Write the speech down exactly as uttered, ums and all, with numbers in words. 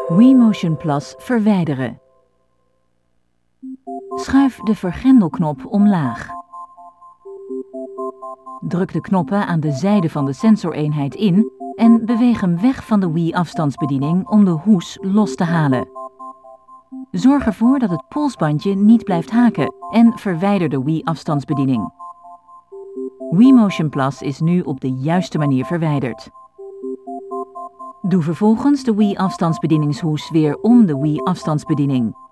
Wii Motion Plus verwijderen. Schuif de vergrendelknop omlaag. Druk de knoppen aan de zijde van de sensoreenheid in en beweeg hem weg van de Wii-afstandsbediening om de hoes los te halen. Zorg ervoor dat het polsbandje niet blijft haken en verwijder de Wii-afstandsbediening. Wii Motion Plus is nu op de juiste manier verwijderd. Doe vervolgens de Wii-afstandsbedieningshoes weer om de Wii-afstandsbediening.